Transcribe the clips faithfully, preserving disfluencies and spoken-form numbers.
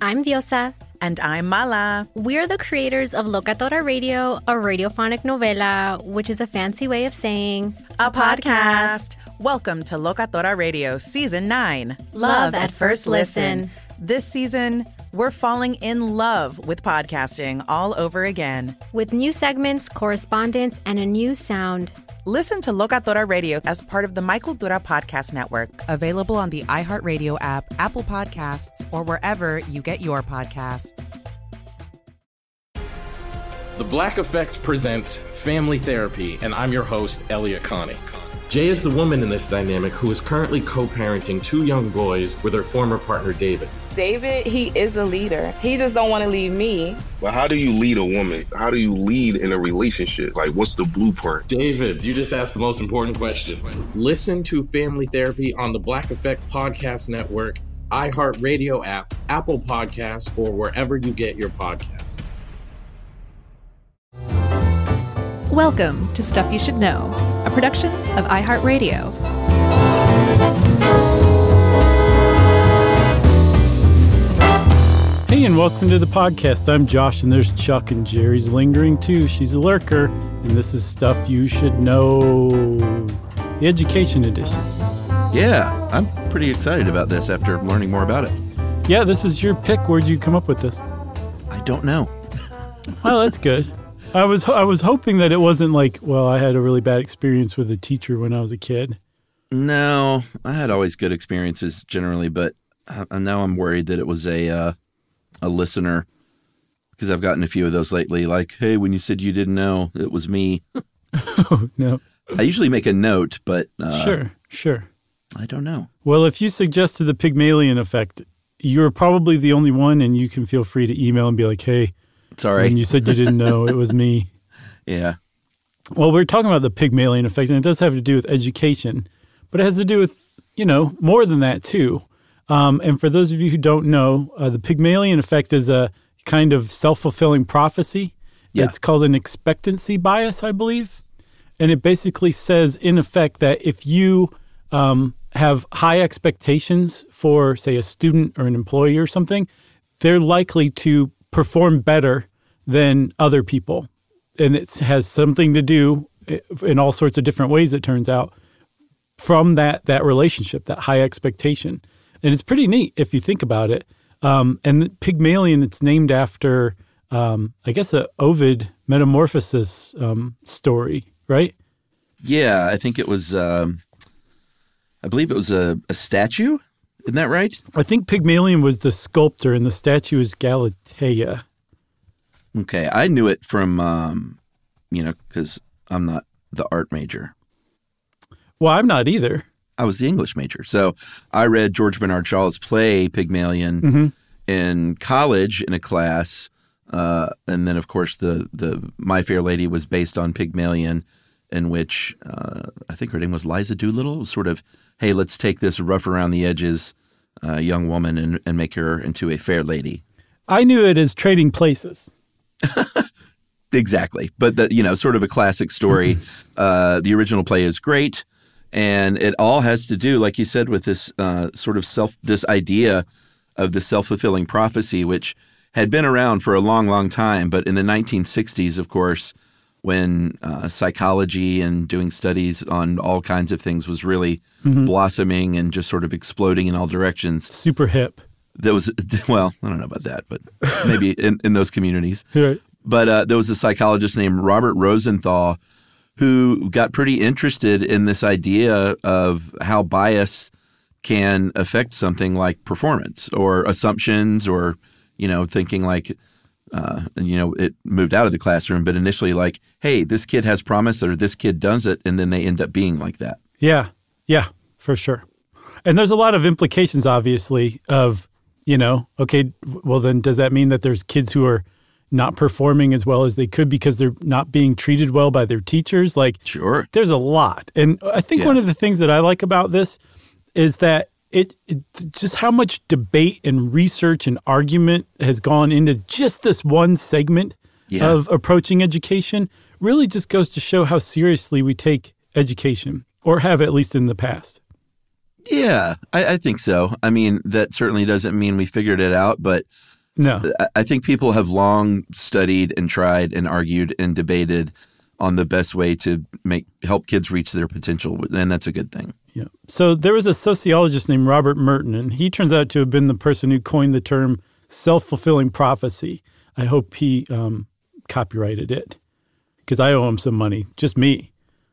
I'm Diosa. And I'm Mala. We're the creators of Locatora Radio, a radiophonic novela, which is a fancy way of saying a, a podcast. podcast. Welcome to Locatora Radio Season nine. Love, love at, at First listen. listen. This season, we're falling in love with podcasting all over again. With new segments, correspondence, and a new sound. Listen to Locatora Radio as part of the My Cultura Podcast Network, available on the iHeartRadio app, Apple Podcasts, or wherever you get your podcasts. The Black Effect presents Family Therapy, and I'm your host, Elliot Connie. Jay is the woman in this dynamic who is currently co-parenting two young boys with her former partner, David. David, he is a leader. He just don't want to leave me. Well, how do you lead a woman? How do you lead in a relationship? Like, what's the blueprint? David, you just asked the most important question. Listen to Family Therapy on the Black Effect Podcast Network, iHeartRadio app, Apple Podcasts, or wherever you get your podcasts. Welcome to Stuff You Should Know, a production of iHeartRadio. Hey, and welcome to the podcast. I'm Josh, and there's Chuck, and Jerry's lingering too. She's a lurker, and this is Stuff You Should Know, the education edition. Yeah, I'm pretty excited about this after learning more about it. Yeah, this is your pick. Where'd you come up with this? I don't know. Well, that's good. I was I was hoping that it wasn't like, well, I had a really bad experience with a teacher when I was a kid. No, I had always good experiences generally, but uh, now I'm worried that it was a uh, a listener, because I've gotten a few of those lately, like, hey, when you said you didn't know, it was me. Oh, no. I usually make a note, but... Uh, sure, sure. I don't know. Well, if you suggested the Pygmalion effect, you're probably the only one, and you can feel free to email and be like, hey, sorry. When you said you didn't know, it was me. Yeah. Well, we're talking about the Pygmalion effect, and it does have to do with education, but it has to do with, you know, more than that, too. Um, and for those of you who don't know, uh, the Pygmalion effect is a kind of self-fulfilling prophecy. Yeah. It's called an expectancy bias, I believe. And it basically says, in effect, that if you um, have high expectations for, say, a student or an employee or something, they're likely to perform better than other people. And it has something to do, in all sorts of different ways, it turns out, from that that relationship, that high expectation. And it's pretty neat if you think about it. Um, and Pygmalion, it's named after, um, I guess, a Ovid Metamorphosis um, story, right? Yeah, I think it was, um, I believe it was a, a statue. Isn't that right? I think Pygmalion was the sculptor, and the statue is Galatea. Okay, I knew it from, um, you know, because I'm not the art major. Well, I'm not either. I was the English major. So I read George Bernard Shaw's play, Pygmalion, mm-hmm. in college in a class. Uh, and then, of course, the, the My Fair Lady was based on Pygmalion, in which uh, I think her name was Liza Doolittle. It was sort of, hey, let's take this rough around the edges uh, young woman and, and make her into a fair lady. I knew it as Trading Places. Exactly. But, the, you know, sort of a classic story. uh, the original play is great. And it all has to do, like you said, with this uh, sort of self, this idea of the self-fulfilling prophecy, which had been around for a long, long time. But in the nineteen sixties, of course, when uh, psychology and doing studies on all kinds of things was really mm-hmm. blossoming and just sort of exploding in all directions. Super hip. There was, well, I don't know about that, but maybe in, in those communities. Right. But uh, there was a psychologist named Robert Rosenthal who got pretty interested in this idea of how bias can affect something like performance or assumptions or, you know, thinking like, uh, you know, it moved out of the classroom, but initially like, hey, this kid has promise or this kid does it, and then they end up being like that. Yeah, yeah, for sure. And there's a lot of implications, obviously, of, you know, okay, well then does that mean that there's kids who are not performing as well as they could because they're not being treated well by their teachers? Like, sure, there's a lot. And I think yeah. one of the things that I like about this is that it, it just how much debate and research and argument has gone into just this one segment yeah. of approaching education really just goes to show how seriously we take education, or have at least in the past. Yeah, I, I think so. I mean, that certainly doesn't mean we figured it out, but No. I, I think people have long studied and tried and argued and debated on the best way to make help kids reach their potential, and that's a good thing. Yeah. So there was a sociologist named Robert Merton, and he turns out to have been the person who coined the term self-fulfilling prophecy. I hope he um, copyrighted it because I owe him some money, just me.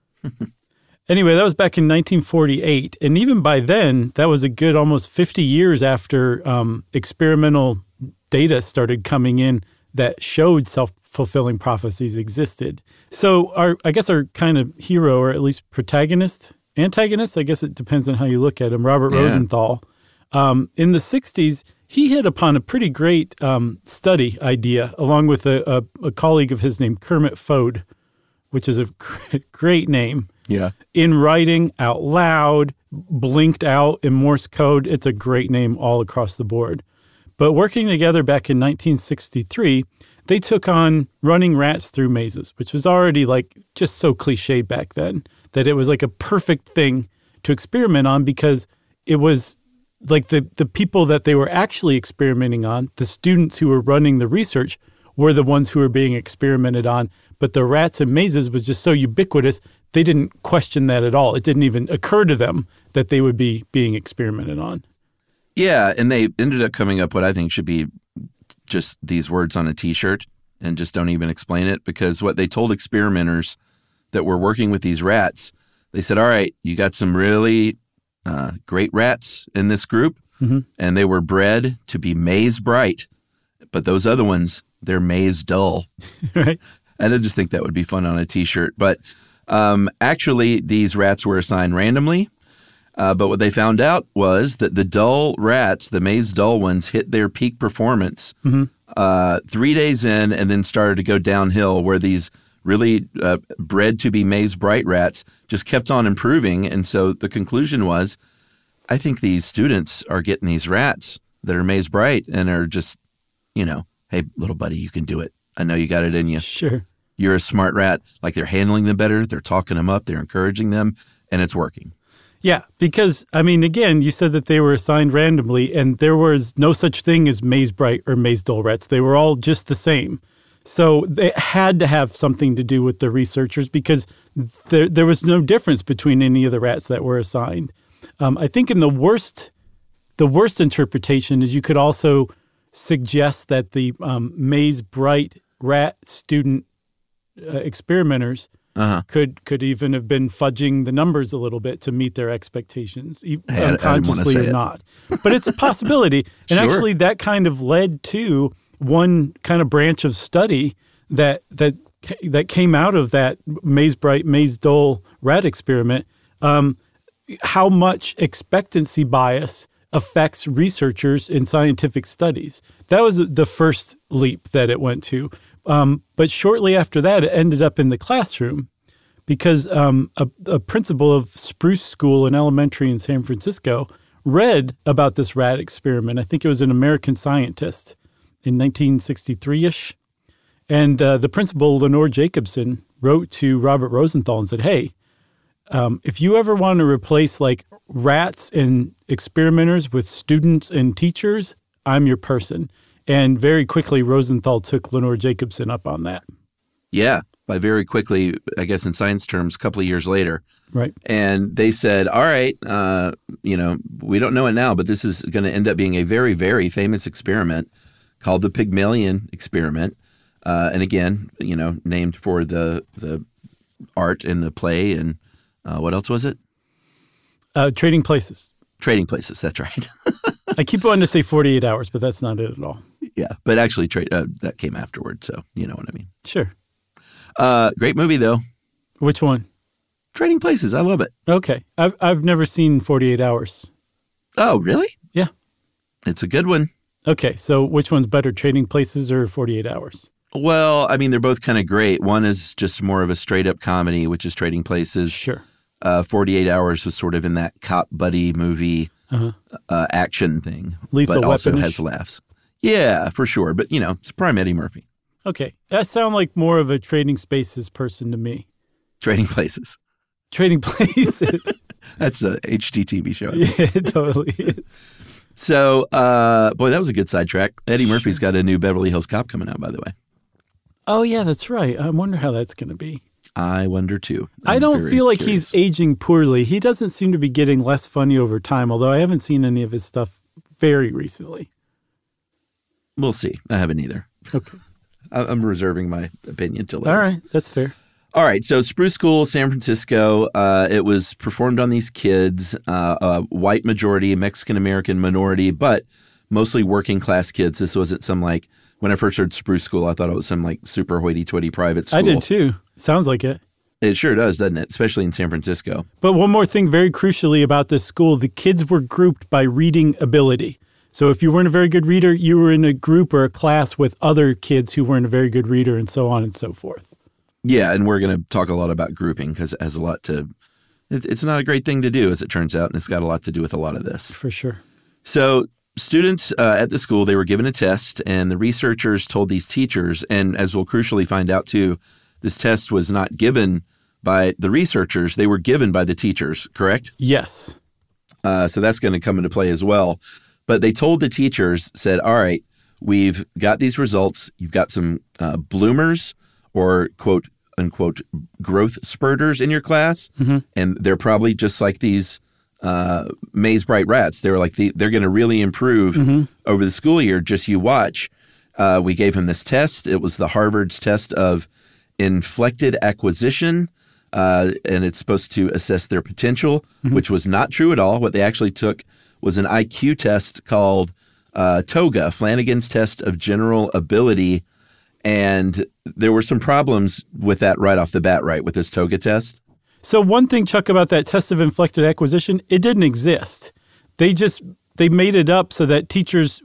Anyway, that was back in nineteen forty-eight, and even by then, that was a good almost fifty years after um, experimental data started coming in that showed self-fulfilling prophecies existed. So our, I guess our kind of hero, or at least protagonist, antagonist, I guess it depends on how you look at him, Robert Yeah. Rosenthal, um, in the sixties, he hit upon a pretty great um, study idea along with a, a, a colleague of his named Kermit Fode, which is a great name. Yeah. In writing, out loud, blinked out in Morse code. It's a great name all across the board. But working together back in nineteen sixty-three, they took on running rats through mazes, which was already like just so cliched back then that it was like a perfect thing to experiment on because it was like the, the people that they were actually experimenting on, the students who were running the research, were the ones who were being experimented on. But the rats and mazes was just so ubiquitous, they didn't question that at all. It didn't even occur to them that they would be being experimented on. Yeah, and they ended up coming up what I think should be just these words on a T-shirt and just don't even explain it, because what they told experimenters that were working with these rats, they said, all right, you got some really uh, great rats in this group, mm-hmm. and they were bred to be maze bright, but those other ones, they're maze dull. Right. And I just think that would be fun on a T-shirt. But um, actually, these rats were assigned randomly. Uh, but what they found out was that the dull rats, the maze dull ones, hit their peak performance mm-hmm. uh, three days in and then started to go downhill, where these really uh, bred to be maze bright rats just kept on improving. And so the conclusion was, I think these students are getting these rats that are maze bright and are just, you know, hey, little buddy, you can do it. I know you got it in you. Sure. You're a smart rat. Like, they're handling them better. They're talking them up. They're encouraging them. And it's working. Yeah, because, I mean, again, you said that they were assigned randomly, and there was no such thing as maze bright or maze dull rats. They were all just the same. So they had to have something to do with the researchers because there there was no difference between any of the rats that were assigned. Um, I think in the worst, the worst interpretation is you could also suggest that the um, maze bright rat student uh, experimenters Uh-huh. could could even have been fudging the numbers a little bit to meet their expectations, e- Hey, I- I didn't wanna unconsciously say or it. not. But it's a possibility. And Sure. actually, that kind of led to one kind of branch of study that that that came out of that maze bright, maze dull rat experiment. Um, how much expectancy bias affects researchers in scientific studies. That was the first leap that it went to. Um, but shortly after that, it ended up in the classroom because um, a, a principal of Spruce School, an elementary in San Francisco, read about this rat experiment. I think it was an American Scientist in nineteen sixty-three-ish. And uh, the principal, Lenore Jacobson, wrote to Robert Rosenthal and said, hey, um, if you ever want to replace like rats and experimenters with students and teachers, I'm your person. And very quickly, Rosenthal took Lenore Jacobson up on that. Yeah, by very quickly, I guess in science terms, a couple of years later. Right. And they said, all right, uh, you know, we don't know it now, but this is going to end up being a very, very famous experiment called the Pygmalion experiment. Uh, and again, you know, named for the the art in the play. And uh, what else was it? Uh, trading places. Trading Places, that's right. I keep wanting to say forty-eight hours, but that's not it at all. Yeah, but actually tra- uh, that came afterward, so you know what I mean. Sure. Uh, great movie, though. Which one? Trading Places, I love it. Okay. I've, I've never seen forty-eight hours. Oh, really? Yeah. It's a good one. Okay, so which one's better, Trading Places or forty-eight hours? Well, I mean, they're both kind of great. One is just more of a straight-up comedy, which is Trading Places. Sure. Uh, forty-eight hours was sort of in that cop buddy movie Uh-huh. uh, action thing. Lethal but also Weapon-ish? has laughs. Yeah, for sure. But, you know, it's prime Eddie Murphy. Okay. That sounds like more of a Trading Spaces person to me. Trading Places. Trading Places. That's a H G T V show. Yeah, it totally is. So, uh, boy, that was a good sidetrack. Eddie Murphy's got a new Beverly Hills Cop coming out, by the way. Oh, yeah, that's right. I wonder how that's going to be. I wonder, too. I'm I don't very feel like curious. he's aging poorly. He doesn't seem to be getting less funny over time, although I haven't seen any of his stuff very recently. We'll see. I haven't either. Okay. I- I'm reserving my opinion till later. All right. That's fair. All right, so Spruce School, San Francisco, uh, it was performed on these kids, uh, a white majority, Mexican-American minority, but mostly working-class kids. This wasn't some, like, when I first heard Spruce School, I thought it was some, like, super hoity-toity private school. I did, too. Sounds like it. It sure does, doesn't it? Especially in San Francisco. But one more thing very crucially about this school, the kids were grouped by reading ability. So if you weren't a very good reader, you were in a group or a class with other kids who weren't a very good reader and so on and so forth. Yeah, and we're going to talk a lot about grouping because it has a lot to it, – it's not a great thing to do, as it turns out, and it's got a lot to do with a lot of this. For sure. So students uh, at the school, they were given a test, and the researchers told these teachers, and as we'll crucially find out too, this test was not given by the researchers. They were given by the teachers, correct? Yes. Uh, so that's going to come into play as well. But they told the teachers, said, all right, we've got these results. You've got some uh, bloomers or quote unquote growth spurters in your class. Mm-hmm. And they're probably just like these uh, Maze Bright rats. They're like the, they're going to really improve mm-hmm. over the school year. Just you watch. Uh, we gave them this test. It was the Harvard's test of inflected acquisition. Uh, and it's supposed to assess their potential, mm-hmm. which was not true at all. What they actually took was an I Q test called uh, TOGA, Flanagan's Test of General Ability. And there were some problems with that right off the bat, right, with this TOGA test? So one thing, Chuck, about that test of inflected acquisition, it didn't exist. They just they made it up so that teachers,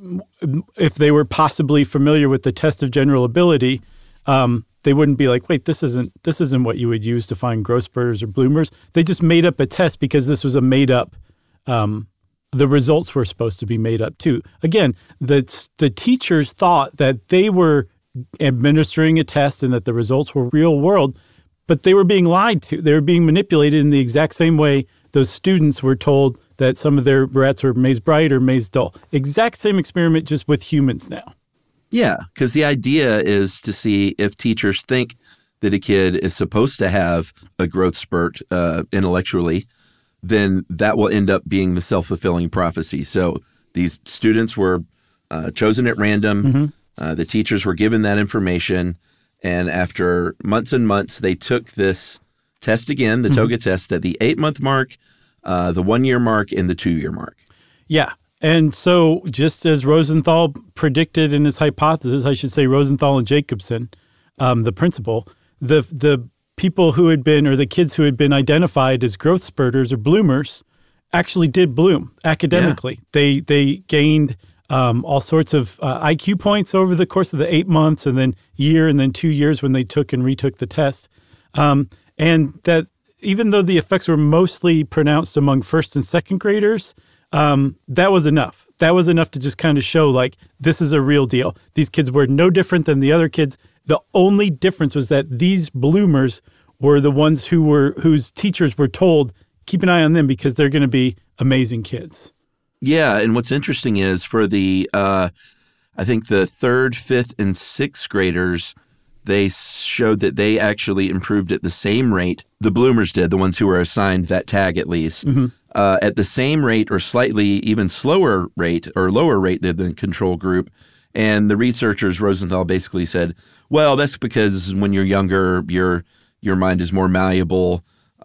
if they were possibly familiar with the test of general ability, um, they wouldn't be like, wait, this isn't this isn't what you would use to find growth spurters or bloomers. They just made up a test because this was a made up. Um, the results were supposed to be made up too. Again, the the teachers thought that they were administering a test and that the results were real world, but they were being lied to. They were being manipulated in the exact same way those students were told that some of their rats were Maze Bright or Maze Dull. Exact same experiment, just with humans now. Yeah, because the idea is to see if teachers think that a kid is supposed to have a growth spurt uh, intellectually, then that will end up being the self-fulfilling prophecy. So these students were uh, chosen at random. Mm-hmm. Uh, the teachers were given that information, and after months and months, they took this test again, the mm-hmm. TOGA test, at the eight-month mark, uh, the one-year mark, and the two-year mark. Yeah, and so just as Rosenthal predicted in his hypothesis, I should say Rosenthal and Jacobson, um, the principal, the the people who had been, or the kids who had been identified as growth spurters or bloomers actually did bloom academically. Yeah. They, they gained... Um, all sorts of uh, I Q points over the course of the eight months and then year and then two years when they took and retook the test. Um, and that even though the effects were mostly pronounced among first and second graders, um, that was enough. That was enough to just kind of show like this is a real deal. These kids were no different than the other kids. The only difference was that these bloomers were the ones who were whose teachers were told, keep an eye on them because they're going to be amazing kids. Yeah, and what's interesting is for the, uh, I think the third, fifth, and sixth graders, they showed that they actually improved at the same rate. The bloomers did, the ones who were assigned that tag at least, mm-hmm. uh, at the same rate or slightly even slower rate or lower rate than the control group. And the researchers, Rosenthal, basically said, well, that's because when you're younger, your your mind is more malleable,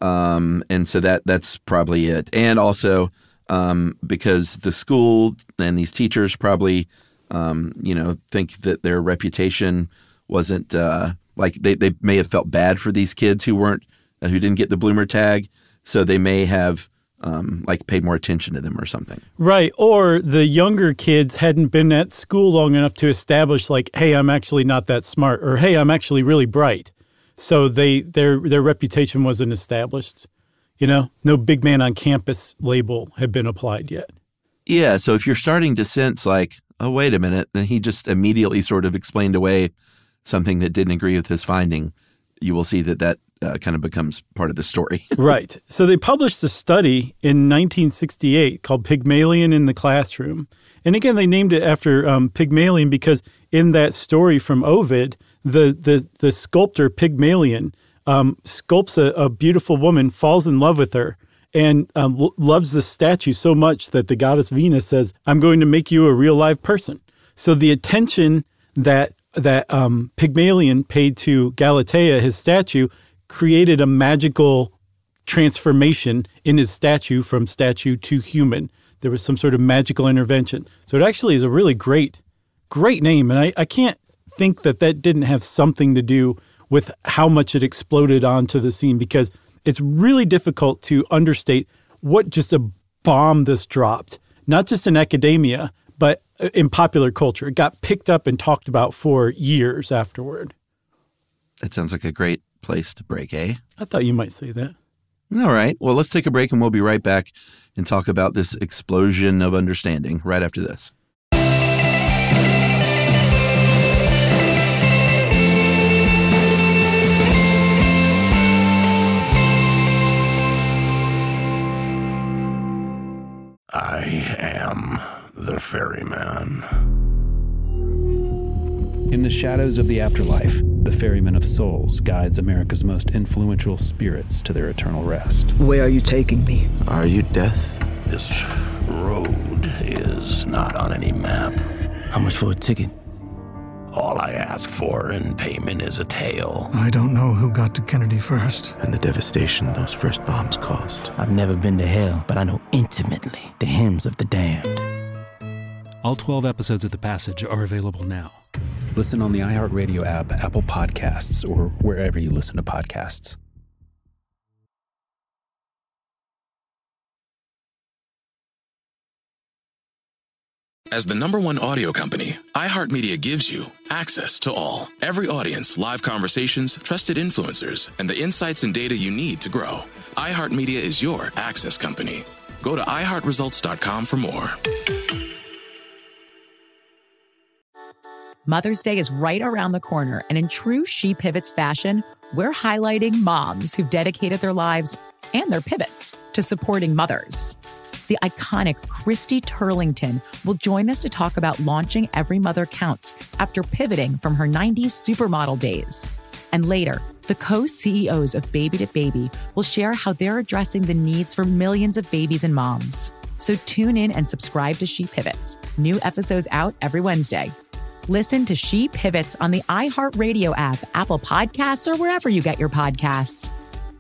um, and so that that's probably it. And also... Um, because the school and these teachers probably, um, you know, think that their reputation wasn't uh, like they, they may have felt bad for these kids who weren't uh, who didn't get the bloomer tag, so they may have um, like paid more attention to them or something. Right, or the younger kids hadn't been at school long enough to establish like, hey, I'm actually not that smart, or hey, I'm actually really bright. So they their their reputation wasn't established. You know, no big man on campus label had been applied yet. Yeah, so if you're starting to sense like, oh, wait a minute, then he just immediately sort of explained away something that didn't agree with his finding, you will see that that uh, kind of becomes part of the story. Right. So they published a study in nineteen sixty-eight called Pygmalion in the Classroom. And again, they named it after um, Pygmalion because in that story from Ovid, the the, the sculptor Pygmalion um, sculpts a, a beautiful woman, falls in love with her, and um, lo- loves the statue so much that the goddess Venus says, I'm going to make you a real live person. So the attention that that um, Pygmalion paid to Galatea, his statue, created a magical transformation in his statue from statue to human. There was some sort of magical intervention. So it actually is a really great, great name. And I, I can't think that that didn't have something to do with how much it exploded onto the scene, because it's really difficult to understate what just a bomb this dropped, not just in academia, but in popular culture. It got picked up and talked about for years afterward. That sounds like a great place to break, eh? I thought you might say that. All right. Well, let's take a break and we'll be right back and talk about this explosion of understanding right after this. I am the ferryman. In the shadows of the afterlife, the Ferryman of Souls guides America's most influential spirits to their eternal rest. Where are you taking me? Are you death? This road is not on any map. How much for a ticket? All I ask for in payment is a tale. I don't know who got to Kennedy first. And the devastation those first bombs caused. I've never been to hell, but I know intimately the hymns of the damned. All twelve episodes of The Passage are available now. Listen on the iHeartRadio app, Apple Podcasts, or wherever you listen to podcasts. As the number one audio company, iHeartMedia gives you access to all. Every audience, live conversations, trusted influencers, and the insights and data you need to grow. iHeartMedia is your access company. Go to i heart results dot com for more. Mother's Day is right around the corner, and in true She Pivots fashion, we're highlighting moms who've dedicated their lives and their pivots to supporting mothers. The iconic Christy Turlington will join us to talk about launching Every Mother Counts after pivoting from her nineties supermodel days. And later, the co-C E Os of Baby to Baby will share how they're addressing the needs for millions of babies and moms. So tune in and subscribe to She Pivots. New episodes out every Wednesday. Listen to She Pivots on the iHeartRadio app, Apple Podcasts, or wherever you get your podcasts.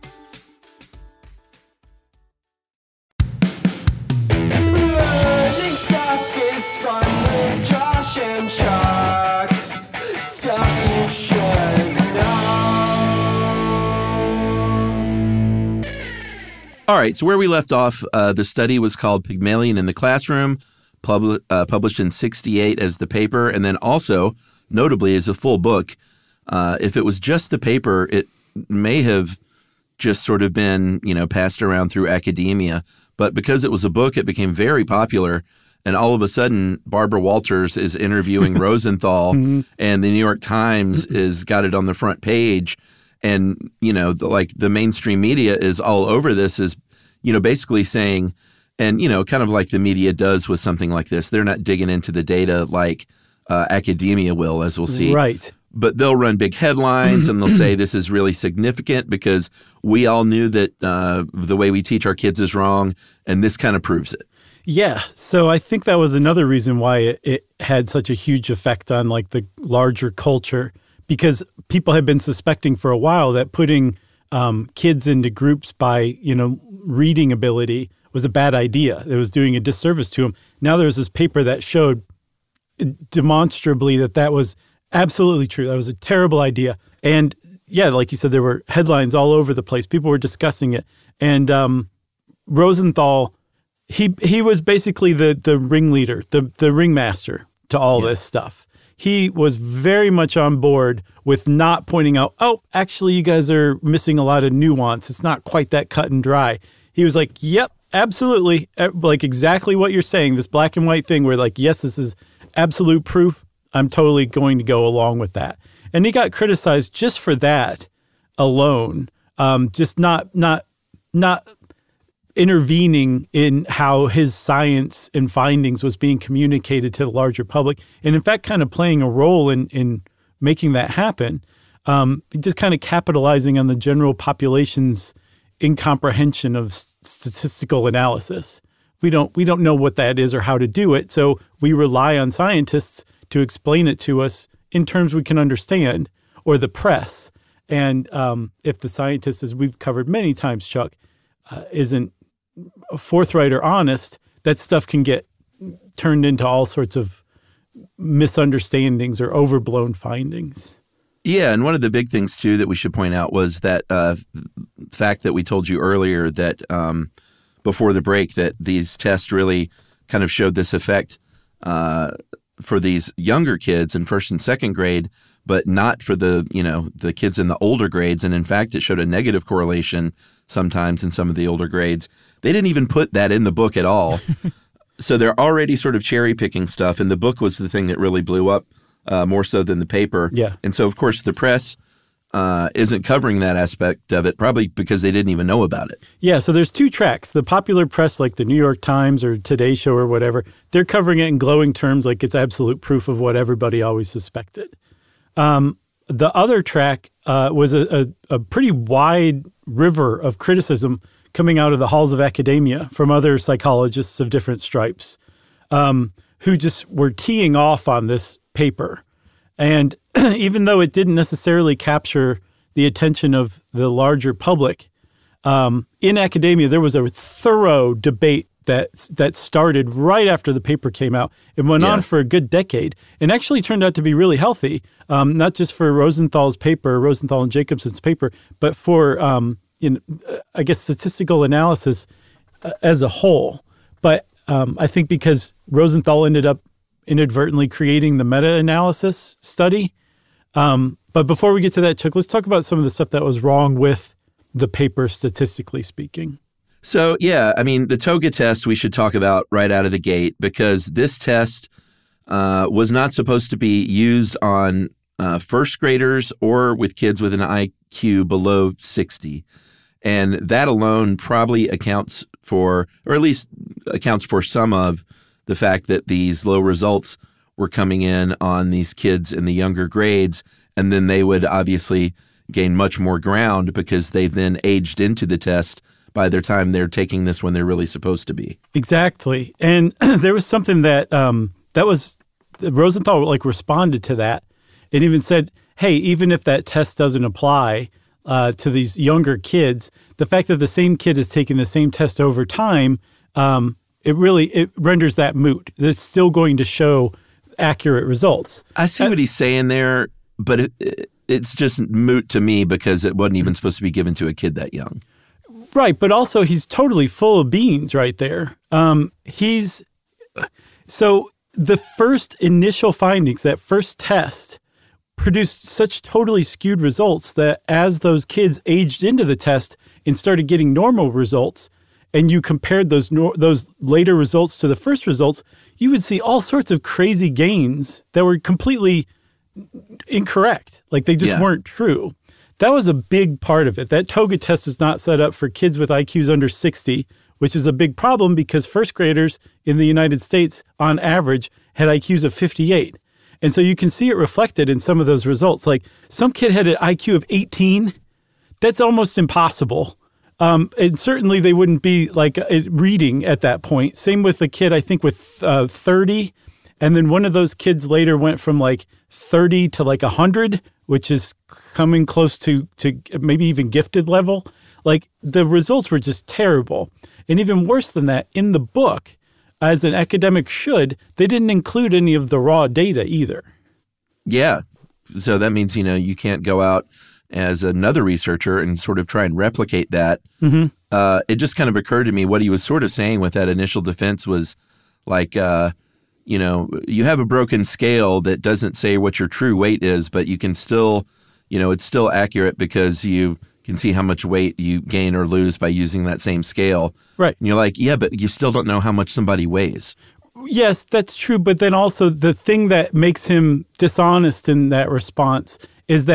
All right, so where we left off, uh, the study was called Pygmalion in the Classroom, pub- uh, published in sixty-eight as the paper, and then also, notably, as a full book. Uh, if it was just the paper, it may have just sort of been, you know, passed around through academia. But because it was a book, it became very popular. And all of a sudden, Barbara Walters is interviewing Rosenthal, mm-hmm. and the New York Times is got it on the front page. And, you know, the, like the mainstream media is all over this, is, you know, basically saying, and, you know, kind of like the media does with something like this, they're not digging into the data like uh, academia will, as we'll see. Right. But they'll run big headlines and they'll say this is really significant because we all knew that uh, the way we teach our kids is wrong, and this kind of proves it. Yeah. So I think that was another reason why it, it had such a huge effect on like the larger culture, because people had been suspecting for a while that putting um, kids into groups by, you know, reading ability was a bad idea. It was doing a disservice to them. Now there's this paper that showed demonstrably that that was absolutely true. That was a terrible idea. And yeah, like you said, there were headlines all over the place. People were discussing it. And um, Rosenthal, he he was basically the the ringleader, the the ringmaster to all yeah. this stuff. He was very much on board with not pointing out, oh, actually, you guys are missing a lot of nuance. It's not quite that cut and dry. He was like, yep, absolutely. Like exactly what you're saying, this black and white thing where like, yes, this is absolute proof. I'm totally going to go along with that. And he got criticized just for that alone um, just not not not intervening in how his science and findings was being communicated to the larger public, and in fact, kind of playing a role in in making that happen. Um, just kind of capitalizing on the general population's incomprehension of s- statistical analysis. We don't we don't know what that is or how to do it, so we rely on scientists to explain it to us in terms we can understand, or the press. And um, if the scientist, as we've covered many times, Chuck, uh, isn't forthright or honest, that stuff can get turned into all sorts of misunderstandings or overblown findings. Yeah, and one of the big things, too, that we should point out was that uh, fact that we told you earlier that um, before the break, that these tests really kind of showed this effect uh, for these younger kids in first and second grade, but not for the, you know, the kids in the older grades. And in fact, it showed a negative correlation sometimes in some of the older grades. They didn't even put that in the book at all. So they're already sort of cherry picking stuff. And the book was the thing that really blew up. Uh, more so than the paper. Yeah. And so, of course, the press uh, isn't covering that aspect of it, probably because they didn't even know about it. Yeah, so there's two tracks. The popular press, like the New York Times or Today Show or whatever, they're covering it in glowing terms like it's absolute proof of what everybody always suspected. Um, the other track uh, was a, a, a pretty wide river of criticism coming out of the halls of academia from other psychologists of different stripes um, who just were teeing off on this paper. And even though it didn't necessarily capture the attention of the larger public, um, in academia, there was a thorough debate that that started right after the paper came out. It went yeah. on for a good decade and actually turned out to be really healthy, um, not just for Rosenthal's paper, Rosenthal and Jacobson's paper, but for, um, you know, I guess, statistical analysis uh, as a whole. But um, I think because Rosenthal ended up inadvertently creating the meta-analysis study. Um, but before we get to that, Chuck, let's talk about some of the stuff that was wrong with the paper, statistically speaking. So, yeah, I mean, the TOGA test we should talk about right out of the gate, because this test uh, was not supposed to be used on uh, first graders or with kids with an I Q below sixty. And that alone probably accounts for, or at least accounts for some of, the fact that these low results were coming in on these kids in the younger grades, and then they would obviously gain much more ground because they've then aged into the test by the time they're taking this when they're really supposed to be. Exactly. And there was something that um, that was Rosenthal like responded to that and even said, hey, even if that test doesn't apply uh, to these younger kids, the fact that the same kid is taking the same test over time, um, it really it renders that moot. It's still going to show accurate results. I see uh, what he's saying there, but it, it, it's just moot to me because it wasn't even supposed to be given to a kid that young. Right, but also he's totally full of beans right there. Um, he's so the first initial findings, that first test, produced such totally skewed results that as those kids aged into the test and started getting normal results, and you compared those no, those later results to the first results, you would see all sorts of crazy gains that were completely incorrect. Like they just yeah. weren't true. That was a big part of it. That TOGA test was not set up for kids with I Qs under sixty, which is a big problem because first graders in the United States, on average, had I Qs of fifty-eight. And so you can see it reflected in some of those results. Like some kid had an I Q of eighteen. That's almost impossible. Um, and certainly they wouldn't be like reading at that point. Same with the kid, I think, with uh, thirty. And then one of those kids later went from like thirty to like one hundred, which is coming close to, to maybe even gifted level. Like the results were just terrible. And even worse than that, in the book, as an academic should, they didn't include any of the raw data either. Yeah. So that means, you know, you can't go out as another researcher and sort of try and replicate that. Mm-hmm. Uh, it just kind of occurred to me what he was sort of saying with that initial defense was like, uh, you know, you have a broken scale that doesn't say what your true weight is, but you can still, you know, it's still accurate because you can see how much weight you gain or lose by using that same scale. Right. And you're like, yeah, but you still don't know how much somebody weighs. Yes, that's true. But then also the thing that makes him dishonest in that response is that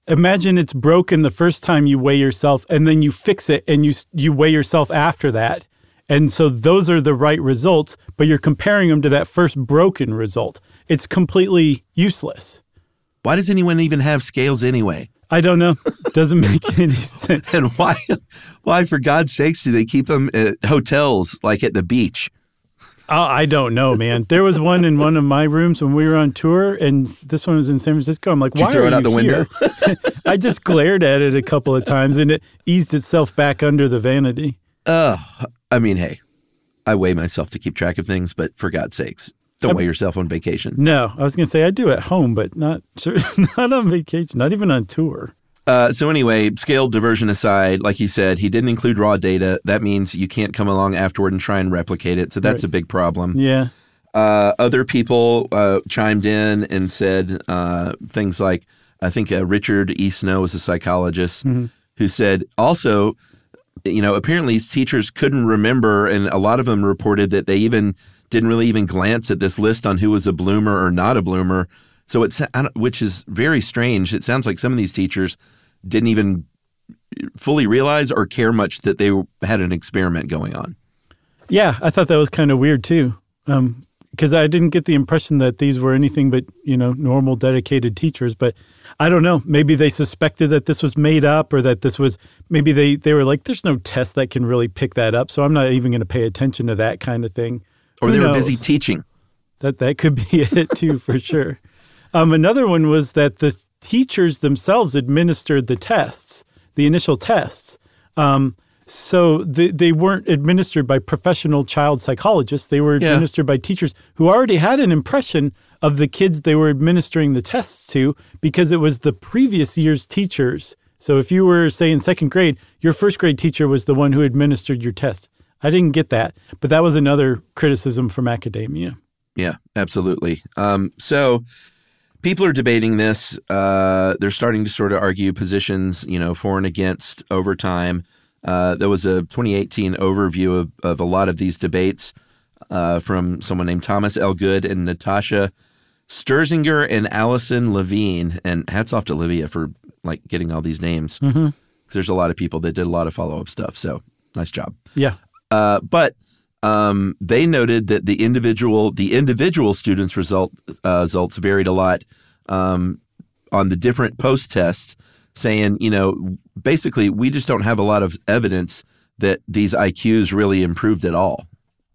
imagine it's broken the first time you weigh yourself, and then you fix it and you you weigh yourself after that. And so those are the right results, but you're comparing them to that first broken result. It's completely useless. Why does anyone even have scales anyway? I don't know. Doesn't make any sense. And why, why, for God's sakes, do they keep them at hotels like at the beach? Oh, I don't know, man. There was one in one of my rooms when we were on tour, and this one was in San Francisco. I'm like, Did you why throw are it you out the here? window? I just glared at it a couple of times, and it eased itself back under the vanity. Oh, I mean, hey, I weigh myself to keep track of things, but for God's sakes, don't I'm, weigh yourself on vacation. No, I was going to say I do at home, but not not on vacation, not even on tour. Uh, so anyway, scale diversion aside, like he said, he didn't include raw data. That means you can't come along afterward and try and replicate it. So that's Right. a big problem. Yeah. Uh, other people uh, chimed in and said uh, things like, I think uh, Richard E. Snow was a psychologist Mhm. who said also, you know, apparently teachers couldn't remember, and a lot of them reported that they even didn't really even glance at this list on who was a bloomer or not a bloomer. So it's, which is very strange. It sounds like some of these teachers didn't even fully realize or care much that they had an experiment going on. Yeah, I thought that was kind of weird too, because um, I didn't get the impression that these were anything but, you know, normal, dedicated teachers. But I don't know. Maybe they suspected that this was made up, or that this was, maybe they, they were like, there's no test that can really pick that up, so I'm not even going to pay attention to that kind of thing. Or Who they were knows? busy teaching. That that could be it too, for sure. Um, another one was that the teachers themselves administered the tests, the initial tests. Um, so they, they weren't administered by professional child psychologists. They were Yeah. administered by teachers who already had an impression of the kids they were administering the tests to, because it was the previous year's teachers. So if you were, say, in second grade, your first grade teacher was the one who administered your test. I didn't get that, but that was another criticism from academia. Yeah, absolutely. Um, so people are debating this. Uh, they're starting to sort of argue positions, you know, for and against over time. Uh, there was a twenty eighteen overview of, of a lot of these debates uh, from someone named Thomas L. Good and Natasha Sturzinger and Allison Levine. And hats off to Olivia for like getting all these names. Mm-hmm. 'Cause there's a lot of people that did a lot of follow-up stuff. So nice job. Yeah. Uh, but um, they noted that the individual the individual students' result uh, results varied a lot um, on the different post tests, saying, you know, basically we just don't have a lot of evidence that these I Qs really improved at all.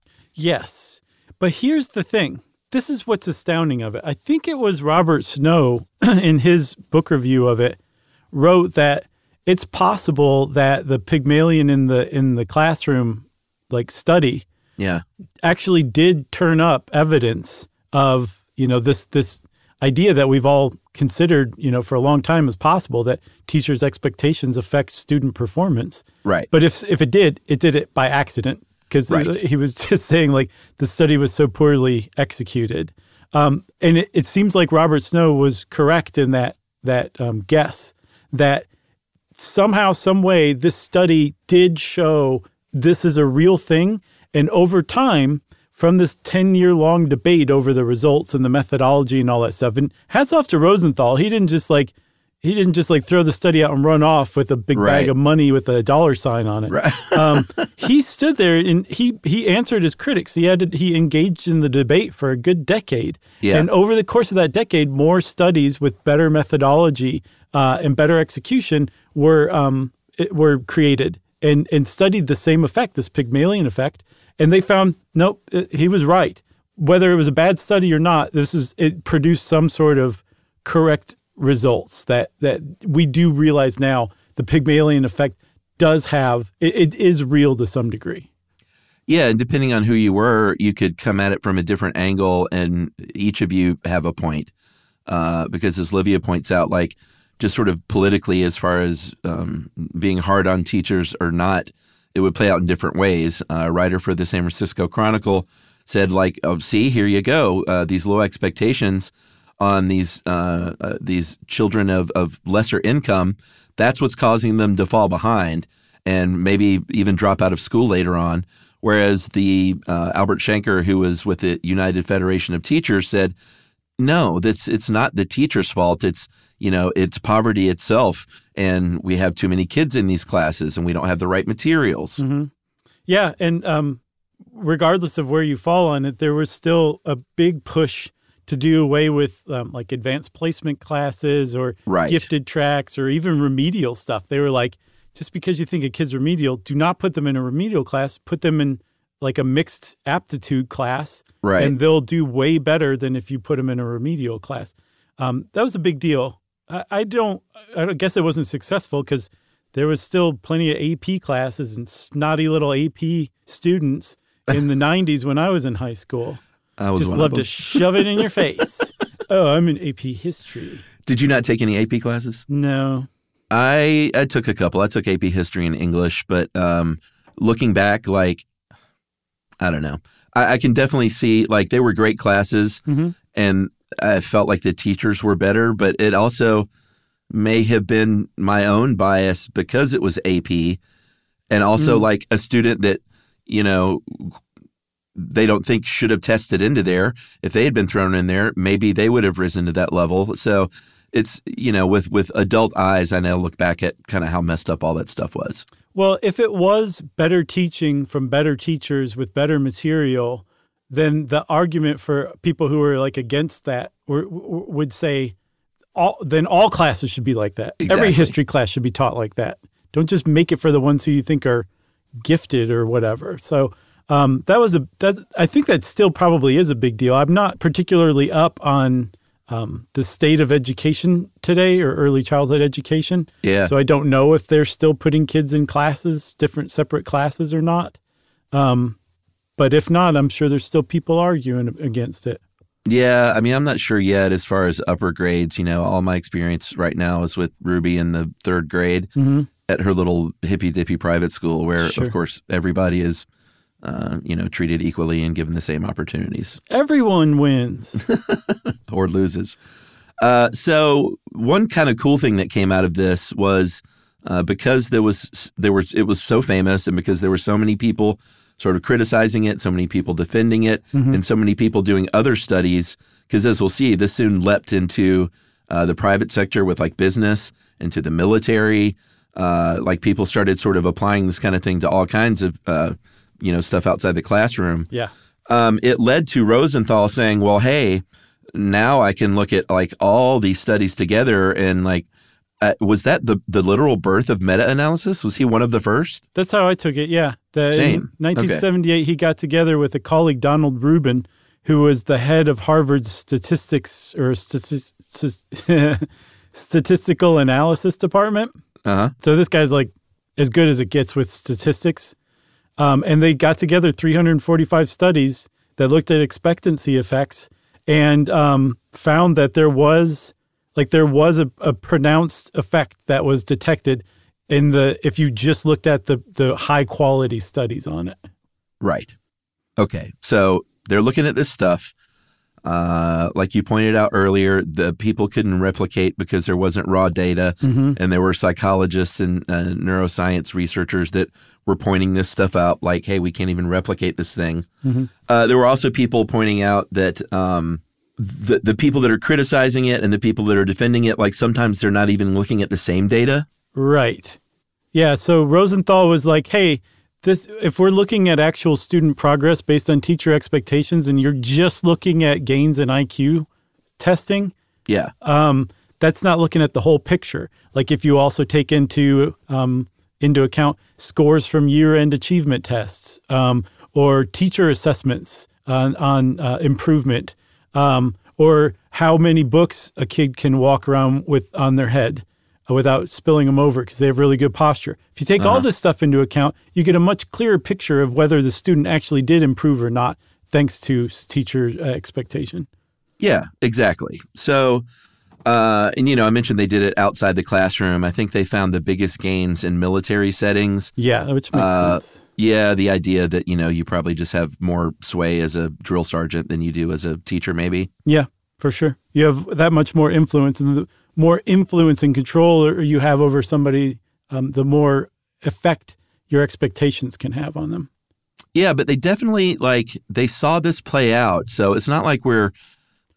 Yes. But here's the thing. This is what's astounding of it. I think it was Robert Snow in his book review of it wrote that it's possible that the Pygmalion in the in the classroom like study Yeah. actually did turn up evidence of, you know, this this idea that we've all considered, you know, for a long time as possible, that teachers' expectations affect student performance. Right. But if if it did, it did it by accident, because Right. he was just saying like the study was so poorly executed. Um, and it, it seems like Robert Snow was correct in that that um, guess that somehow, some way, this study did show this is a real thing. And over time, from this ten-year-long debate over the results and the methodology and all that stuff, and hats off to Rosenthal. He didn't just like he didn't just like throw the study out and run off with a big Right. bag of money with a dollar sign on it. Right. um, he stood there and he he answered his critics. He had to, he engaged in the debate for a good decade. Yeah. And over the course of that decade, more studies with better methodology uh, and better execution were um, it, were created and and studied the same effect, this Pygmalion effect. And they found, nope, it, he was right. Whether it was a bad study or not, this is it produced some sort of correct results that that we do realize now the Pygmalion effect does have, it, it is real to some degree. Yeah, and depending on who you were, you could come at it from a different angle, and each of you have a point. Uh, because as Livia points out, like just sort of politically, as far as um, being hard on teachers or not, it would play out in different ways. Uh, a writer for the San Francisco Chronicle said, like, oh, see, here you go. Uh, these low expectations on these uh, uh, these children of, of lesser income, that's what's causing them to fall behind and maybe even drop out of school later on. Whereas the uh, Albert Shanker, who was with the United Federation of Teachers, said, no, that's it's not the teacher's fault. It's, you know, it's poverty itself. And we have too many kids in these classes and we don't have the right materials. Mm-hmm. Yeah. And um, regardless of where you fall on it, there was still a big push to do away with um, like advanced placement classes or right. gifted tracks or even remedial stuff. They were like, just because you think a kid's remedial, do not put them in a remedial class, put them in like a mixed aptitude class, right. and they'll do way better than if you put them in a remedial class. Um, that was a big deal. I, I don't, I don't guess it wasn't successful because there was still plenty of A P classes and snotty little A P students in the nineties when I was in high school. I was just one love of to them. shove it in your face. Oh, I'm in A P history. Did you not take any A P classes? No. I I took a couple. I took A P history and English, but um, looking back, like, I don't know. I, I can definitely see, like, they were great classes, mm-hmm. and I felt like the teachers were better, but it also may have been my own bias because it was A P, and also, mm. like, a student that, you know, they don't think should have tested into there. If they had been thrown in there, maybe they would have risen to that level. So it's, you know, with, with adult eyes, I now look back at kind of how messed up all that stuff was. Well, if it was better teaching from better teachers with better material, then the argument for people who are like against that were, would say, all then all classes should be like that. Exactly. Every history class should be taught like that. Don't just make it for the ones who you think are gifted or whatever. So um, that was a that I think that still probably is a big deal. I'm not particularly up on Um, the state of education today or early childhood education. Yeah. So I don't know if they're still putting kids in classes, different separate classes or not. Um, but if not, I'm sure there's still people arguing against it. Yeah. I mean, I'm not sure yet as far as upper grades. You know, all my experience right now is with Ruby in the third grade mm-hmm. at her little hippy dippy private school where, Sure. of course, everybody is Uh, you know, treated equally and given the same opportunities. Everyone wins. Or loses. Uh, so one kind of cool thing that came out of this was uh, because there was, there was, it was so famous and because there were so many people sort of criticizing it, so many people defending it, mm-hmm. and so many people doing other studies, because as we'll see, this soon leapt into uh, the private sector with like business, into the military. Uh, like people started sort of applying this kind of thing to all kinds of uh you know, stuff outside the classroom. Yeah. Um, it led to Rosenthal saying, well, hey, now I can look at like all these studies together and like, uh, was that the, the literal birth of meta-analysis? Was he one of the first? That's how I took it, yeah. The, Same. In nineteen seventy-eight, okay. He got together with a colleague, Donald Rubin, who was the head of Harvard's statistics or stati- statistical analysis department. Uh-huh. So this guy's like as good as it gets with statistics. Um, and they got together three hundred forty-five studies that looked at expectancy effects and um, found that there was like there was a, a pronounced effect that was detected in the if you just looked at the the high quality studies on it. Right. Okay. So they're looking at this stuff. Uh, like you pointed out earlier, the people couldn't replicate because there wasn't raw data, mm-hmm. and there were psychologists and uh, neuroscience researchers that were pointing this stuff out, like, hey, we can't even replicate this thing. Mm-hmm. Uh, there were also people pointing out that um, the, the people that are criticizing it and the people that are defending it, like sometimes they're not even looking at the same data. Right. Yeah, so Rosenthal was like, hey, This, if we're looking at actual student progress based on teacher expectations and you're just looking at gains in I Q testing, yeah, um, that's not looking at the whole picture. Like if you also take into um, into account scores from year-end achievement tests um, or teacher assessments on, on uh, improvement um, or how many books a kid can walk around with on their head without spilling them over because they have really good posture. If you take uh-huh. all this stuff into account, you get a much clearer picture of whether the student actually did improve or not, thanks to teacher uh, expectation. Yeah, exactly. So, uh, and, you know, I mentioned they did it outside the classroom. I think they found the biggest gains in military settings. Yeah, which makes uh, sense. Yeah, the idea that, you know, you probably just have more sway as a drill sergeant than you do as a teacher, maybe. Yeah, for sure. You have that much more influence, and the more influence and control you have over somebody, um, the more effect your expectations can have on them. Yeah, but they definitely, like, they saw this play out. So it's not like we're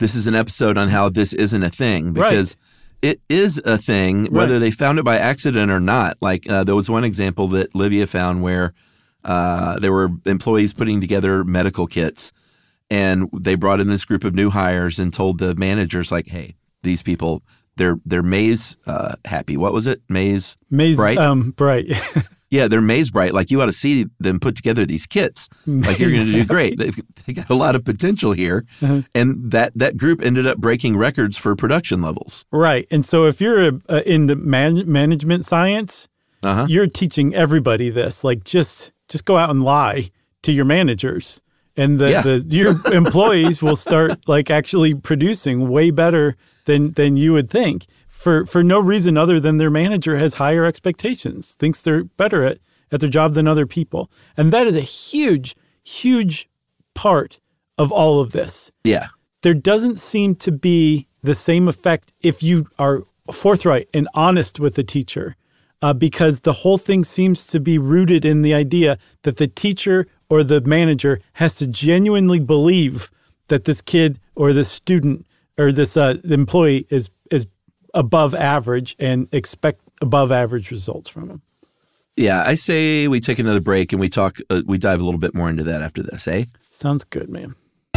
this is an episode on how this isn't a thing, because right. it is a thing, whether right. they found it by accident or not. Like uh, there was one example that Livia found where uh, there were employees putting together medical kits, and they brought in this group of new hires and told the managers, like, hey, these people, they're they're Maze uh, happy. What was it? Maze Maze Bright? Um, bright. Yeah, they're Maze Bright. Like, you ought to see them put together these kits. Like, you're going to do great. They've, they got a lot of potential here. Uh-huh. And that, that group ended up breaking records for production levels. Right. And so if you're a, a, in man, management science, uh-huh. you're teaching everybody this. Like, just just go out and lie to your managers. And the, yeah. the your employees will start, like, actually producing way better than than you would think. For for no reason other than their manager has higher expectations, thinks they're better at, at their job than other people. And that is a huge, huge part of all of this. Yeah. There doesn't seem to be the same effect if you are forthright and honest with the teacher, uh, because the whole thing seems to be rooted in the idea that the teacher or the manager has to genuinely believe that this kid or this student or this uh, employee is is above average and expect above average results from them. Yeah, I say we take another break and we talk, uh, we dive a little bit more into that after this, eh? Sounds good, man.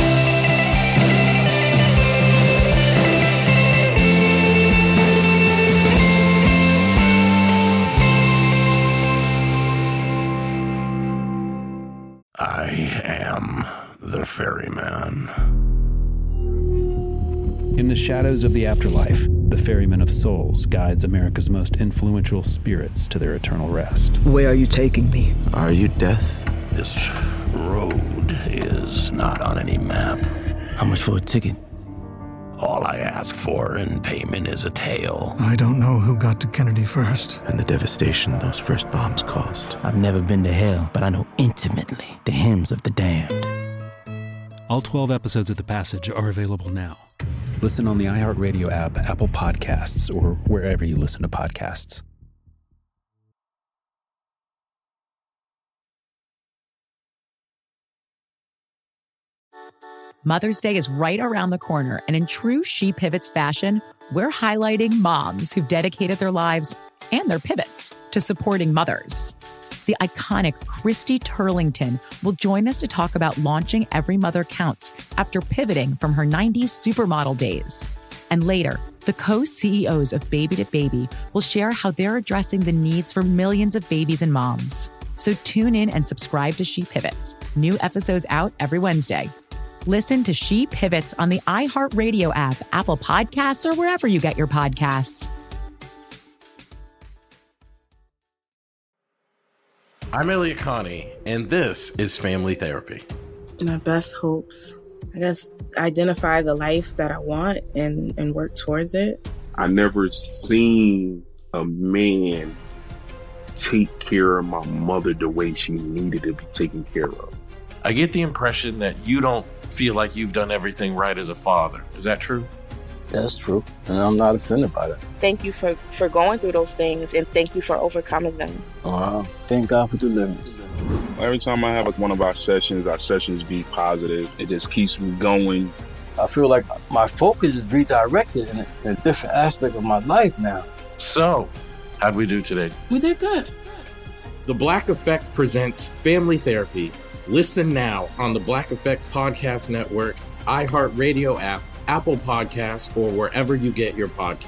I am the ferryman. In the shadows of the afterlife, the Ferryman of Souls guides America's most influential spirits to their eternal rest. Where are you taking me? Are you death? This road is not on any map. How much for a ticket? All I ask for in payment is a tale. I don't know who got to Kennedy first. And the devastation those first bombs caused. I've never been to hell, but I know intimately the hymns of the damned. All twelve episodes of The Passage are available now. Listen on the iHeartRadio app, Apple Podcasts, or wherever you listen to podcasts. Mother's Day is right around the corner, and in true She Pivots fashion, we're highlighting moms who've dedicated their lives and their pivots to supporting mothers. The iconic Christy Turlington will join us to talk about launching Every Mother Counts after pivoting from her nineties supermodel days. And later, the co-C E Os of Baby to Baby will share how they're addressing the needs for millions of babies and moms. So tune in and subscribe to She Pivots. New episodes out every Wednesday. Listen to She Pivots on the iHeartRadio app, Apple Podcasts, or wherever you get your podcasts. I'm Elliot Connie, and this is Family Therapy. My best hopes, I guess, identify the life that I want and, and work towards it. I never seen a man take care of my mother the way she needed to be taken care of. I get the impression that you don't feel like you've done everything right as a father. Is that true? That's true, and I'm not offended by that. Thank you for, for going through those things, and thank you for overcoming them. Wow. Thank God for deliverance. Every time I have like one of our sessions, our sessions be positive. It just keeps me going. I feel like my focus is redirected in a, in a different aspect of my life now. So, how'd we do today? We did good. The Black Effect presents Family Therapy. Listen now on the Black Effect Podcast Network, iHeartRadio app, Apple Podcasts, or wherever you get your podcasts.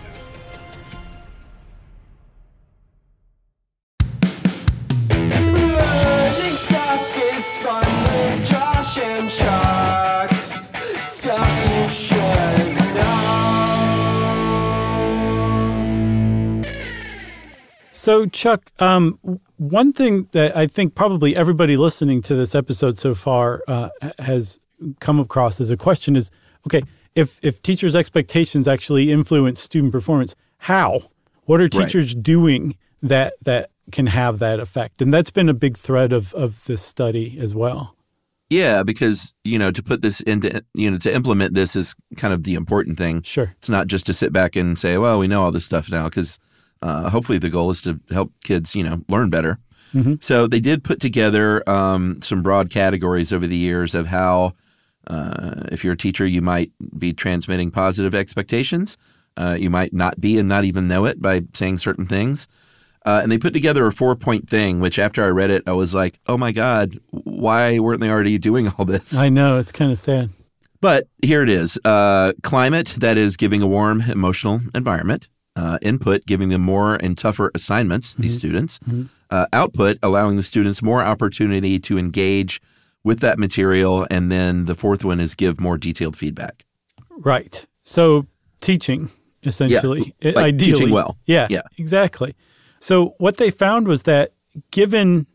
So, Chuck, um, one thing that I think probably everybody listening to this episode so far uh, has come across as a question is, okay, if if teachers' expectations actually influence student performance, how? What are teachers right. doing that that can have that effect? And that's been a big thread of of this study as well. Yeah, because, you know, to put this into, you know, to implement this is kind of the important thing. Sure. It's not just to sit back and say, well, we know all this stuff now, because uh, hopefully the goal is to help kids, you know, learn better. Mm-hmm. So they did put together um, some broad categories over the years of how Uh, if you're a teacher, you might be transmitting positive expectations. Uh, you might not be and not even know it by saying certain things. Uh, and they put together a four-point thing, which after I read it, I was like, oh, my God, why weren't they already doing all this? I know. It's kind of sad. But here it is. Uh, climate, that is giving a warm, emotional environment. Uh, input, giving them more and tougher assignments, mm-hmm. these students. Mm-hmm. Uh, output, allowing the students more opportunity to engage with that material. And then the fourth one is give more detailed feedback. Right. So teaching, essentially. Yeah, like ideally. Teaching well. Yeah, yeah, exactly. So what they found was that given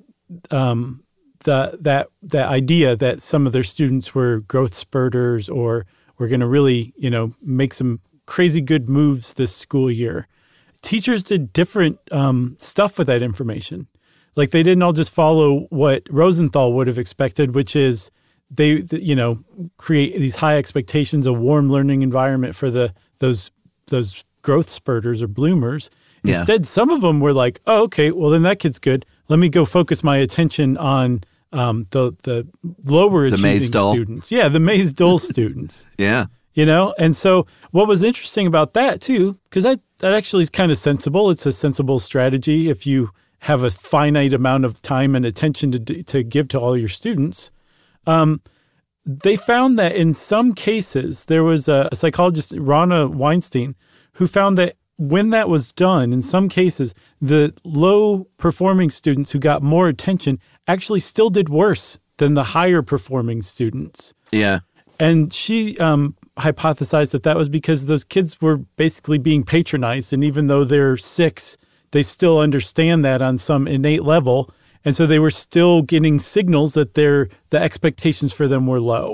um, the that that idea that some of their students were growth spurters or were going to really, you know, make some crazy good moves this school year, teachers did different um, stuff with that information. Like they didn't all just follow what Rosenthal would have expected, which is they, you know, create these high expectations, a warm learning environment for the those those growth spurters or bloomers. Yeah. Instead, some of them were like, oh, okay, well, then that kid's good. Let me go focus my attention on um, the the lower the achieving Maysdull. students. Yeah, the Maysdull students. Yeah. You know, and so what was interesting about that, too, because that, that actually is kind of sensible. It's a sensible strategy if you have a finite amount of time and attention to to give to all your students. Um, they found that in some cases, there was a, a psychologist, Rana Weinstein, who found that when that was done, in some cases, the low-performing students who got more attention actually still did worse than the higher-performing students. Yeah. And she um, hypothesized that that was because those kids were basically being patronized, and even though they're six, they still understand that on some innate level, and so they were still getting signals that their the expectations for them were low.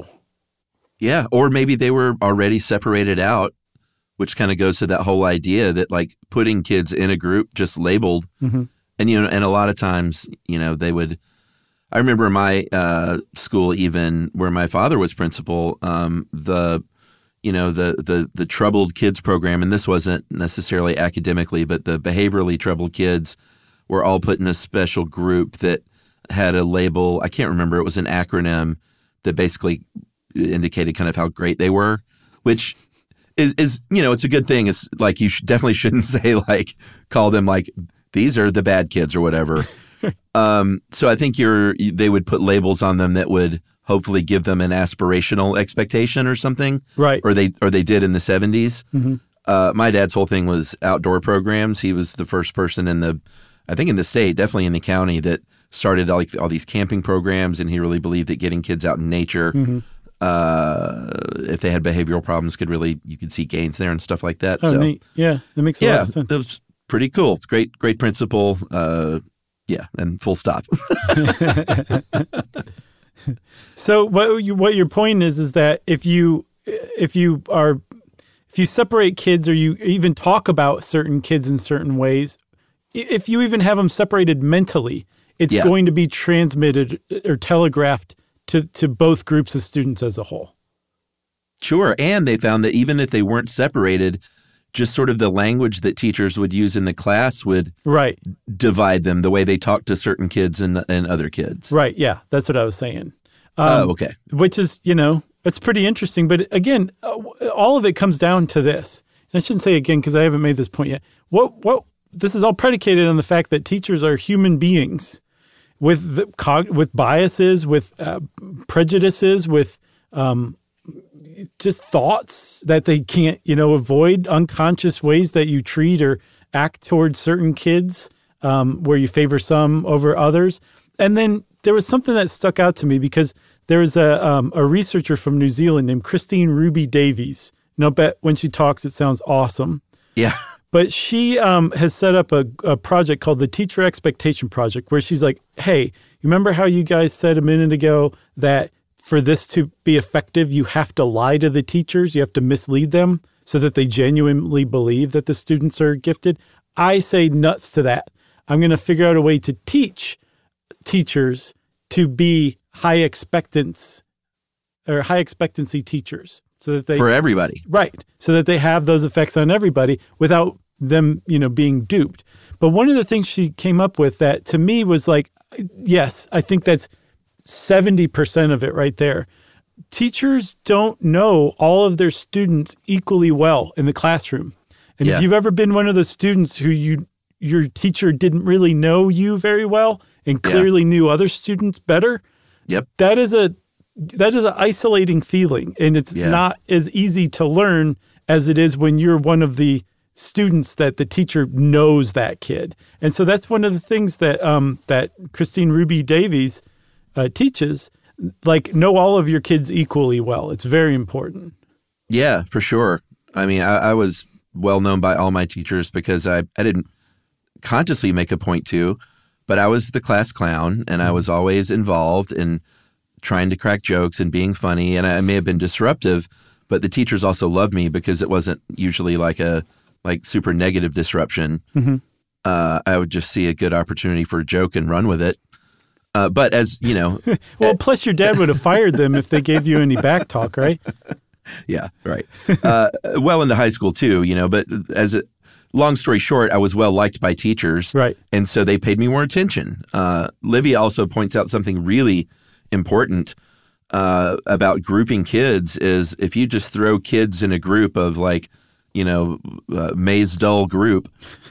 Yeah, or maybe they were already separated out, which kind of goes to that whole idea that like putting kids in a group just labeled, mm-hmm. and you know, and a lot of times, you know, they would. I remember my uh, school, even where my father was principal, um, the, you know, the, the the troubled kids program, and this wasn't necessarily academically, but the behaviorally troubled kids were all put in a special group that had a label. I can't remember. It was an acronym that basically indicated kind of how great they were, which is, is you know, it's a good thing. It's like you should, definitely shouldn't say like call them like these are the bad kids or whatever. Um, so I think you're, they would put labels on them that would hopefully give them an aspirational expectation or something. Right. Or they, or they did in the seventies. Mm-hmm. Uh, my dad's whole thing was outdoor programs. He was the first person in the, I think in the state, definitely in the county, that started like all these camping programs. And he really believed that getting kids out in nature, mm-hmm. uh, if they had behavioral problems, could really, you could see gains there and stuff like that. Oh, so, neat. Yeah, that makes a yeah, lot of sense. It was pretty cool. Great, great principle. Uh, Yeah, and full stop. So what you, what your point is is that if you if you are if you separate kids or you even talk about certain kids in certain ways, if you even have them separated mentally, it's yeah. going to be transmitted or telegraphed to to both groups of students as a whole. Sure, and they found that even if they weren't separated, just sort of the language that teachers would use in the class would right. divide them, the way they talk to certain kids and, and other kids. Right, yeah, that's what I was saying. Um, oh, okay. Which is, you know, it's pretty interesting. But again, all of it comes down to this. And I shouldn't say again because I haven't made this point yet. What what this is all predicated on the fact that teachers are human beings with the, with biases, with uh, prejudices, with um just thoughts that they can't, you know, avoid, unconscious ways that you treat or act towards certain kids, um, where you favor some over others. And then there was something that stuck out to me because there was a um, a researcher from New Zealand named Christine Ruby Davies. And I'll bet when she talks, it sounds awesome. Yeah. But she um, has set up a, a project called the Teacher Expectation Project, where she's like, hey, you remember how you guys said a minute ago that for this to be effective, you have to lie to the teachers, you have to mislead them so that they genuinely believe that the students are gifted? I say nuts to that. I'm going to figure out a way to teach teachers to be high expectance or high expectancy teachers so that they for everybody. Right. So that they have those effects on everybody without them, you know, being duped. But one of the things she came up with that to me was like, yes, I think that's seventy percent of it right there. teachers don't know all of their students equally well in the classroom. And Yeah. if you've ever been one of those students who you your teacher didn't really know you very well and Yeah. clearly knew other students better, Yep. that is a that is an isolating feeling, and it's Yeah. not as easy to learn as it is when you're one of the students that the teacher knows that kid. And so that's one of the things that um, that Christine Ruby Davies uh, teaches, like, know all of your kids equally well. It's very important. Yeah, for sure. I mean, I, I was well known by all my teachers because I, I didn't consciously make a point to, but I was the class clown, and I was always involved in trying to crack jokes and being funny, and I may have been disruptive, but the teachers also loved me because it wasn't usually like a like super negative disruption. Mm-hmm. Uh, I would just see a good opportunity for a joke and run with it. Uh, but as you know, Well, plus your dad would have fired them if they gave you any back talk, right? yeah, right. Uh, well into high school too, you know. But as a long story short, I was well liked by teachers, right? And so they paid me more attention. Uh, Livia also points out something really important uh, about grouping kids is if you just throw kids in a group of like, you know, uh, May's dull group,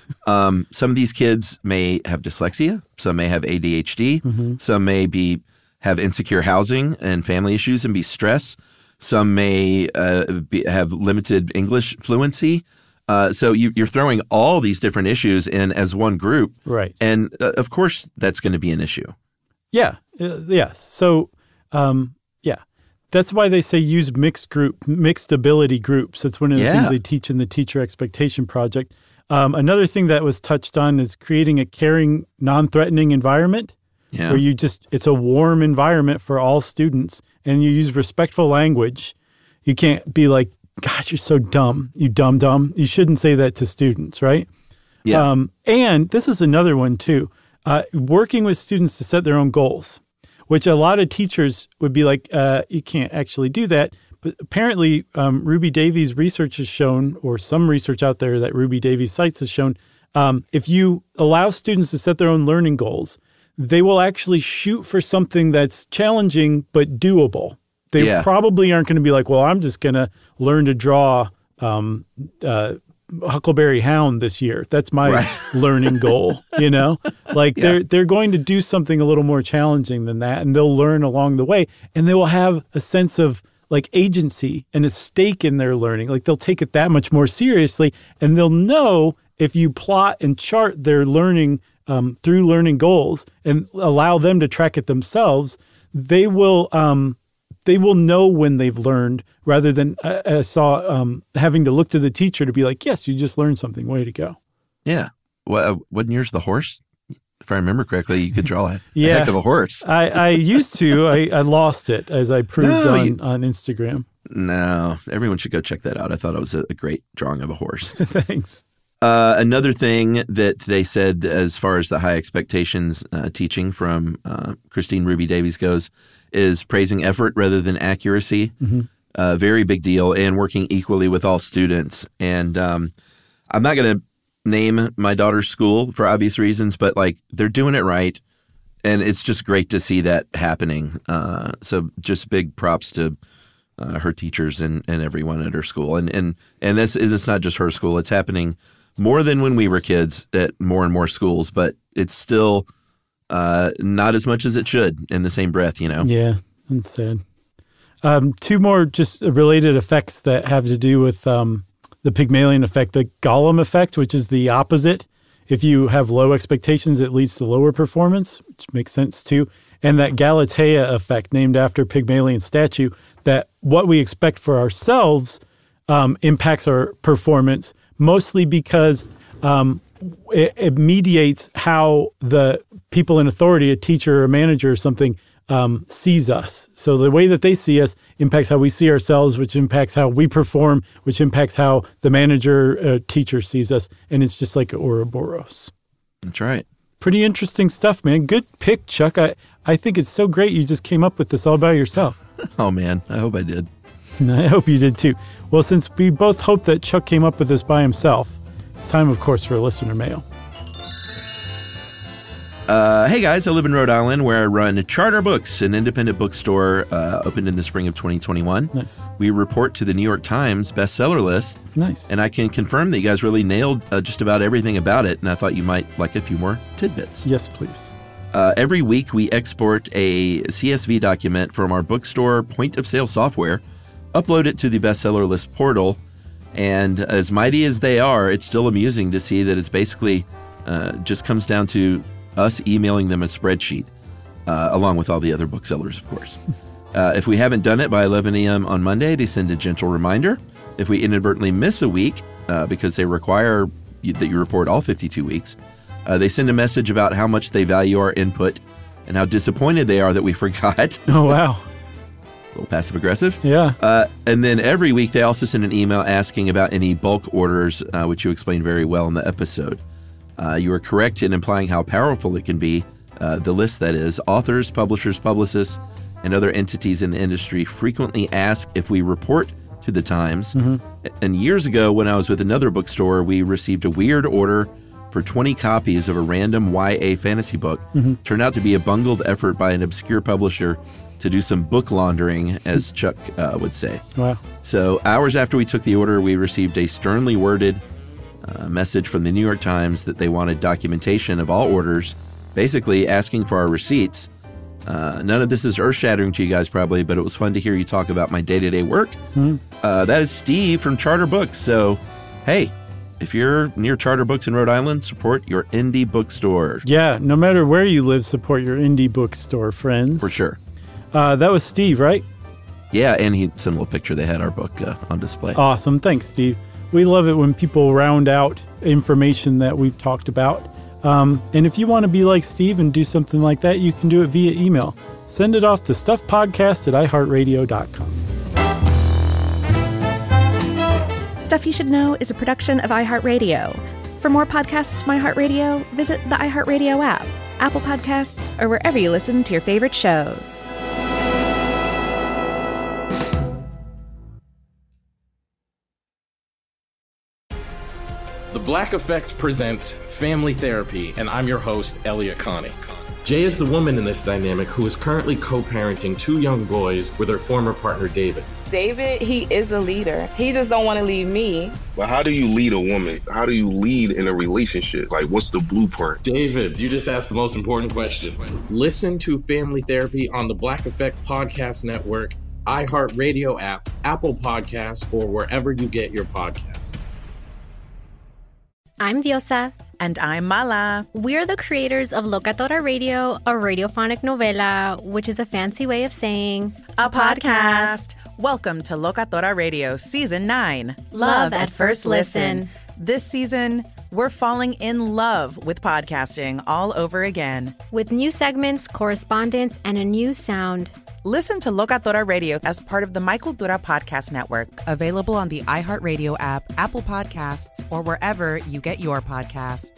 um, some of these kids may have dyslexia, some may have A D H D, Mm-hmm. some may be have insecure housing and family issues and be stressed. Some may uh, be, have limited English fluency. Uh, so you, you're throwing all these different issues in as one group. Right. And uh, of course, that's going to be an issue. Yeah. Uh, yes. So, um, yeah, that's why they say use mixed group, mixed ability groups. That's one of the Yeah. things they teach in the Teacher Expectation Project. Um, another thing that was touched on is creating a caring, non-threatening environment Yeah. where you just, it's a warm environment for all students, and you use respectful language. You can't be like, gosh, you're so dumb, you dumb dumb. You shouldn't say that to students, right? Yeah. Um, and this is another one too. Uh, working with students to set their own goals, which a lot of teachers would be like, uh, you can't actually do that. But apparently, um, Ruby Davies research has shown, or some research out there that Ruby Davies cites has shown, um, if you allow students to set their own learning goals, they will actually shoot for something that's challenging but doable. They Yeah. probably aren't going to be like, well, I'm just going to learn to draw um, uh, Huckleberry Hound this year. That's my Right. learning goal, you know? Like Yeah. they're they're going to do something a little more challenging than that, and they'll learn along the way, and they will have a sense of like agency and a stake in their learning. Like they'll take it that much more seriously, and they'll know if you plot and chart their learning um, through learning goals and allow them to track it themselves, they will um, they will know when they've learned, rather than I, I saw um, having to look to the teacher to be like, yes, you just learned something. Way to go. Yeah. What, uh, wasn't yours the horse? If I remember correctly, you could draw a, Yeah. a heck of a horse. I, I used to. I, I lost it, as I proved No, on, you- on Instagram. No, everyone should go check that out. I thought it was a, a great drawing of a horse. Thanks. Uh, another thing that they said as far as the high expectations uh, teaching from uh, Christine Ruby Davies goes is praising effort rather than accuracy. Mm-hmm. Uh, very big deal, and working equally with all students. And um, I'm not going to name my daughter's school for obvious reasons, but like they're doing it right. And it's just great to see that happening. Uh, so just big props to uh, her teachers and, and everyone at her school. And and and this it's not just her school. It's happening more than when we were kids at more and more schools, but it's still uh, not as much as it should in the same breath, you know? Yeah, that's sad. Um, two more just related effects that have to do with um, the Pygmalion effect, the Gollum effect, which is the opposite. If you have low expectations, it leads to lower performance, which makes sense too. And that Galatea effect, named after Pygmalion statue, that what we expect for ourselves um, impacts our performance, mostly because um, it, it mediates how the people in authority, a teacher or a manager or something, um, sees us. So the way that they see us impacts how we see ourselves, which impacts how we perform, which impacts how the manager, uh, teacher sees us. And it's just like Ouroboros. That's right. Pretty interesting stuff, man. Good pick, Chuck. I, I think it's so great you just came up with this all by yourself. Oh, man. I hope I did. I hope you did too. Well, since we both hope that Chuck came up with this by himself, it's time, of course, for listener mail. Uh, hey guys, I live in Rhode Island where I run Charter Books, an independent bookstore uh, opened in the spring of twenty twenty-one. Nice. We report to the New York Times bestseller list. Nice. And I can confirm that you guys really nailed uh, just about everything about it, and I thought you might like a few more tidbits. Yes, please. Uh, every week we export a C S V document from our bookstore point-of-sale software, upload it to the bestseller list portal, and as mighty as they are, it's still amusing to see that it's basically uh, just comes down to us emailing them a spreadsheet, uh, along with all the other booksellers, of course. Uh, if we haven't done it by eleven a.m. on Monday, they send a gentle reminder. If we inadvertently miss a week, uh, because they require you, that you report all fifty-two weeks, uh, they send a message about how much they value our input and how disappointed they are that we forgot. Oh, wow. A little passive-aggressive. Yeah. Uh, and then every week, they also send an email asking about any bulk orders, uh, which you explained very well in the episode. Uh, you are correct in implying how powerful it can be. Uh, the list, that is, authors, publishers, publicists, and other entities in the industry frequently ask if we report to the Times. Mm-hmm. And years ago, when I was with another bookstore, we received a weird order for twenty copies of a random Y A fantasy book. Mm-hmm. Turned out to be a bungled effort by an obscure publisher to do some book laundering, as Chuck uh, would say. Wow. So hours after we took the order, we received a sternly worded a message from the New York Times that they wanted documentation of all orders, basically asking for our receipts. Uh, none of this is earth-shattering to you guys probably, but it was fun to hear you talk about my day-to-day work. Mm-hmm. Uh, that is Steve from Charter Books. So, hey, if you're near Charter Books in Rhode Island, support your indie bookstore. Yeah, no matter where you live, support your indie bookstore, friends. For sure. Uh, that was Steve, right? Yeah, and he sent a little picture. They had our book uh, on display. Awesome. Thanks, Steve. We love it when people round out information that we've talked about. Um, and if you want to be like Steve and do something like that, you can do it via email. Send it off to stuffpodcast at i heart radio dot com. Stuff You Should Know is a production of iHeartRadio. For more podcasts from iHeartRadio, visit the iHeartRadio app, Apple Podcasts, or wherever you listen to your favorite shows. The Black Effect presents Family Therapy, and I'm your host, Elliot Connie. Jay is the woman in this dynamic who is currently co-parenting two young boys with her former partner, David. David, he is a leader. He just don't want to leave me. But how do you lead a woman? How do you lead in a relationship? Like, what's the blueprint? David, you just asked the most important question. Listen to Family Therapy on the Black Effect Podcast Network, iHeartRadio app, Apple Podcasts, or wherever you get your podcasts. I'm Diosa. And I'm Mala. We're the creators of Locatora Radio, a radiophonic novela, which is a fancy way of saying a podcast. Welcome to Locatora Radio Season nine. Love at First Listen. This season, we're falling in love with podcasting all over again. With new segments, correspondence, and a new sound. Listen to Locatora Radio as part of the Michael Dura Podcast Network, available on the iHeartRadio app, Apple Podcasts, or wherever you get your podcasts.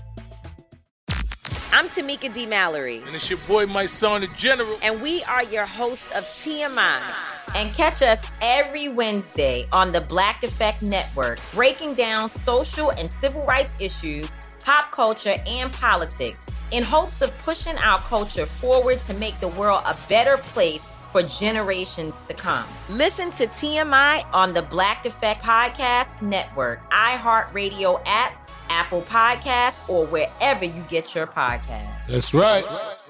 I'm Tamika D. Mallory. And it's your boy, my son, the General. And we are your hosts of T M I. And catch us every Wednesday on the Black Effect Network, breaking down social and civil rights issues, pop culture, and politics in hopes of pushing our culture forward to make the world a better place for generations to come. Listen to T M I on the Black Effect Podcast Network, iHeartRadio app, Apple Podcasts, or wherever you get your podcasts. That's right.